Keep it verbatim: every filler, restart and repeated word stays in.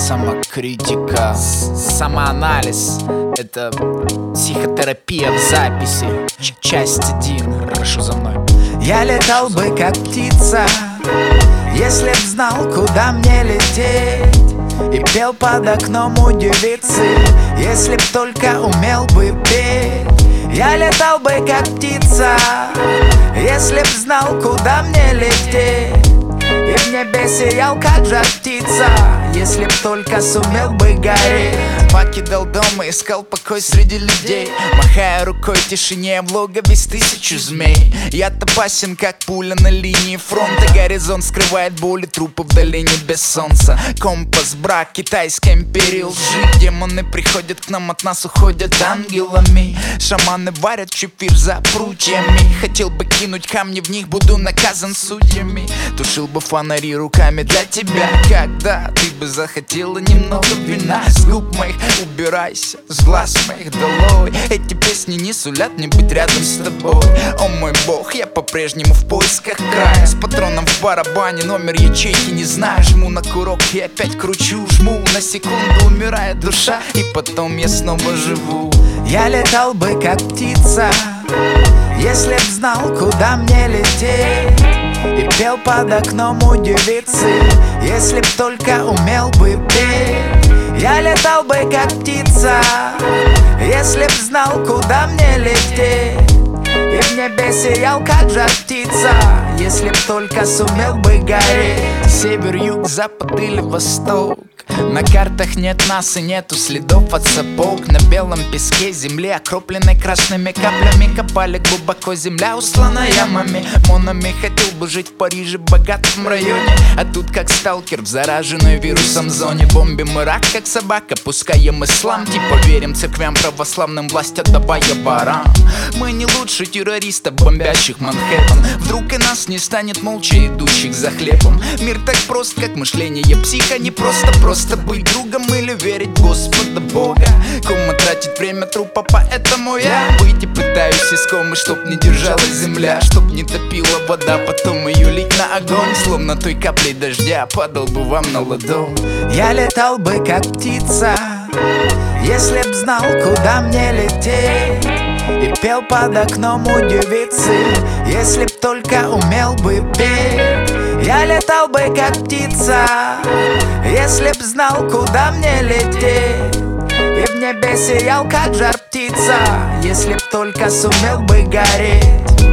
Самокритика, самоанализ — это психотерапия в записи. Ч- Часть один. Прошу за мной. Я летал бы как птица, если б знал, куда мне лететь, и пел под окном у девицы, если б только умел бы петь. Я летал бы как птица, если б знал, куда мне лететь, и в небе сиял, как жар птица, если б только сумел бы гореть. Покидал дом и искал покой среди людей, махая рукой в тишине в логове с тысячу змей. Я-то опасен, как пуля на линии фронта. Горизонт скрывает боли, трупы в долине без солнца. Компас, брак, китайская империя лжи. Демоны приходят к нам, от нас уходят ангелами. Шаманы варят чефир за прутьями. Хотел бы кинуть камни, в них буду наказан судьями. Тушил бы фонари руками для тебя, когда ты бы захотела немного вина. С губ моих убирайся, с глаз моих долой. Эти песни не сулят мне быть рядом с тобой. О мой бог, я по-прежнему в поисках края. С патроном в барабане, номер ячейки не знаю. Жму на курок и опять кручу, жму. На секунду умирает душа, и потом я снова живу. Я летал бы как птица, если б знал, куда мне лететь, и пел под окном у девицы, если б только умел бы петь. Я летал бы как птица, если б знал, куда мне лететь, и в небе сиял, как жар птица, если б только сумел бы гореть. Север, юг, запад или восток, на картах нет нас и нету следов от сапог. На белом песке земли, окропленной красными каплями, копали глубоко, земля услана ямами. Монами хотел бы жить в Париже, богатом районе, а тут как сталкер в зараженной вирусом зоне. Бомбим Ирак, как собака, пускаем ислам, типа верим церквям православным, власть отдавая ворам. Мы не лучше террористов, бомбящих Манхэттен. Вдруг и нас не станет молча идущих за хлебом. Мир так прост, как мышление психа, не просто Просто быть другом или верить в Господа Бога. Кому тратить время трупа, поэтому я выйти пытаюсь из комы, чтоб не держалась земля, чтоб не топила вода, потом ее лить на огонь. Словно той каплей дождя падал бы вам на ладонь. Я летал бы как птица, если б знал, куда мне лететь, и пел под окном у девицы, если б только умел бы петь. Я летал бы как птица, если б знал, куда мне лететь, и в небе сиял, как жар птица, если б только сумел бы гореть.